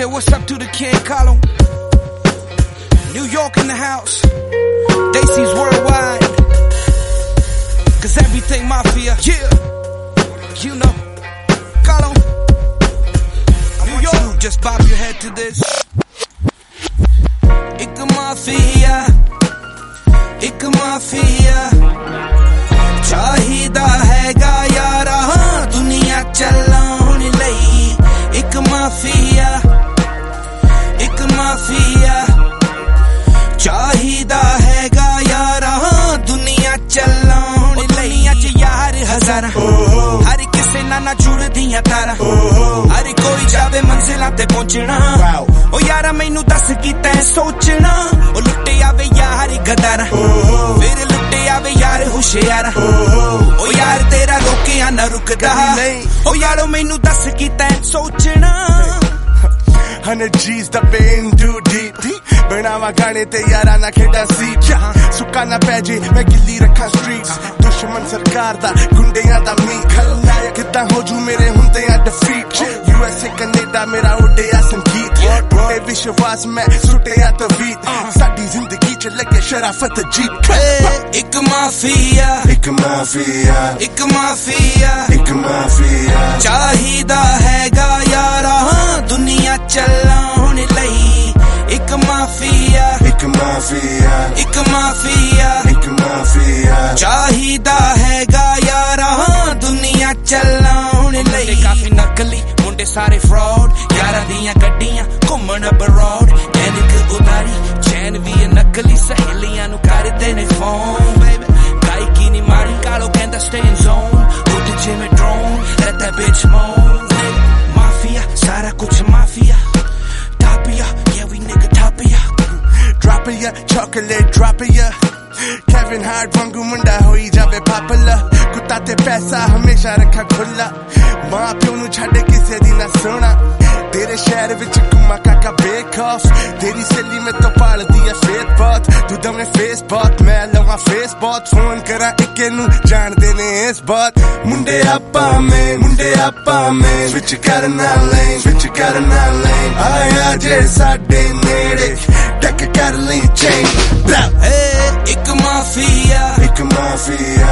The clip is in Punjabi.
say what's up to the kid, Colin. New York in the house. Daisy's worldwide. Cause everything mafia. Yeah. You know. Colin. New York. Just bob your head to this. Ik mafia. Ik mafia. ਚਾਹੀਦਾ ਹੈਗਾ ਯਾਰਾ ਦੁਨੀਆ ਚੱਲਣ ਲਈ ਇੱਕ ਮਾਫੀਆ ਚਾਹੀਦਾ ਹੈਗਾ ਯਾਰਾ ਦੁਨੀਆ ਚੱਲਣ ਲਈ ਅੱਜ ਯਾਰ ਹਜ਼ਾਰਾਂ ਹਰ ਕਿਸੇ ਨਾਲ ਜੁੜਦੀਆਂ ਤਾਰਾਂ ਹਰ ਕੋਈ ਜਾਵੇ ਮੰਜ਼ਿਲਾਂ ਤੇ ਪਹੁੰਚਣਾ ਉਹ ਯਾਰਾ ਮੈਨੂੰ ਦੱਸ ਕੀ ਤੈਂ ਸੋਚਣਾ ਉਹ ਲੁੱਟੇ ਆਵੇ ਯਾਰ ਗਦਾਰਾ ਫਿਰ ਲੁੱਟੇ ਆਵੇ ਯਾਰ ਹੁਸ਼ਿਆਰਾ ਉਹ ਯਾਰ ਤੇਰਾ ਰੋਕਿਆ ਨਾ ਰੁਕਦਾ ਉਹ ਯਾਰੋ ਮੈਨੂੰ ਦੱਸ ਕੀ ਤੈਂ ਸੋਚਣਾ 100 G's ਦਾ ਪੇਨ ਟੂ ਡੀਪ ਬਣਾਵਾ ਗਾਣੇ ਤੇ ਯਾਰਾਂ ਨਾ ਖੇਡਾ ਸੀ ਸੁੱਕਾ ਨਾ ਪੈ ਜੇ ਮੈਂ ਗਿੱਲੀ ਰੱਖਾਂ ਸਟਰੀਟਸ ਦੁਸ਼ਮਣ ਸਰਕਾਰ ਦਾ ਗੁੰਡਿਆਂ ਦਾ ਮੀ ਖਲਨਾਇਆ ਕਿੱਦਾਂ ਹੋ ਜੂ ਮੇਰੇ ਹੁੰਦਿਆਂ ਡਿਫੀਟ USA ਕੈਨੇਡਾ ਮੇਰਾ ਉੱਡਿਆ ਸੰਗੀਤ ਬੋਏ ਵਿਸ਼ਵਾਸ ਮੈਂ ਸੁੱਟਿਆ ਤਵੀਤ ਸਾਡੀ ਜ਼ਿੰਦਗੀ ਚ ਲੱਗੇ ਸ਼ਰਾਫਤ ਜੀਤ ਇੱਕ ਮਾਫੀਆ ਚਾਹੀਦਾ ਹੈਗਾ ਯਾਰਾ ਦੁਨੀਆ ਚੱਲਣ ਲਈ ਇੱਕ ਮਾਫੀਆ ਚਾਹੀਦਾ ਹੈਗਾ ਯਾਰਾ ਦੁਨੀਆ ਚੱਲਣ ਲਈ ਕਾਫੀ ਨਕਲੀ ਮੁੰਡੇ ਸਾਰੇ ਫਰਾਡ ਯਾਰਾਂ ਦੀਆਂ ਗੱਡੀਆਂ ਘੁੰਮਣ ਅਬਰੋਡ ਐਨਕ ਉਦਾਰੀ ਚੈਨ ਵੀ ਨਕਲੀ ਸਹੇਲੀਆਂ ਨੂੰ ਕਰਦੇ ਨੇ ਫੋਨ ਬੇਬੀ ਗਾਇਕੀ ਨੀ ਮਾਰੀ ਕਾਲੋ ਕਹਿੰਦਾ stay in zone ਉੱਡ ਜਿਵੇਂ drone let that bitch moan mafia ਸਾਰਾ ਕੁਛ ਮਾਫੀਆ ਟਾਪੀਆ yeah we nigga ਟਾਪੀਆ drop it ya chocolate drop it ya Kevin Hart ਵਾਂਗੂ ਮੁੰਡਾ ਹੋਈ ਜਾਵੇ ਪਾਪੂਲਰ ਕੁੱਤਾ ਤੇ ਪੈਸਾ ਹਮੇਸ਼ਾ ਰੱਖਾ ਖੁੱਲਾ ਮਾਂ ਪਿਓ ਨੂੰ ਛੱਡ ਕਿਸੇ ਦੀ ਨਾ ਸੁਣਾ ਤੇਰੇ ਸ਼ਹਿਰ ਵਿੱਚ ਘੁੰਮਾ ਕਾਕਾ ਬੇਕ ਆਫ ਤੇਰੀ ਸੱਲੀ ਮੈਂ ਤਾਂ ਪਾਲਦੀ ਐ ਫੇਸ ਬਹੁਤ ਤੂੰ ਦਵੇਂ ਫੇਸ ਬਹੁਤ ਮੈਂ ਲਵਾਂ ਫੇਸ ਬਹੁਤ ਫੋਨ ਕਰਾਂ ਇੱਕੇ ਨੂੰ ਜਾਣਦੇ ਨੇ ਇਸ ਬਾਤ ਮੁੰਡੇ ਆਪਾਂ ਮੈਂ ਸਵਿਚ ਕਰਨਾ ਲੇਨ ਆਇਆ ਜੇ ਸਾਡੇ ਨੇੜੇ ਟੱਕ ਕਰ ਲਈ ਚੇਨ ਇੱਕ ਮਾਫੀਆ